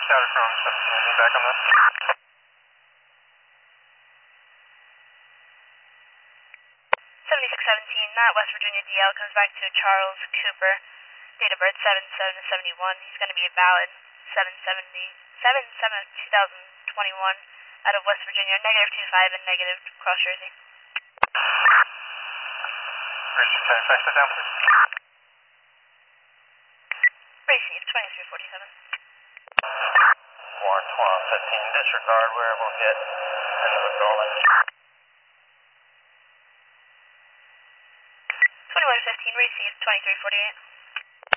Scatterchrome 17, anything back on this? 7617, that West Virginia DL comes back to Charles Cooper, date of birth 7/7/71. He's going to be a valid 7/7/2021 out of West Virginia, -25 and negative cross Jersey. Register 10, fax that down, please. Received 2347. Warrant 1215, disregard wearable hit in the McDormand. 2115, received 2348.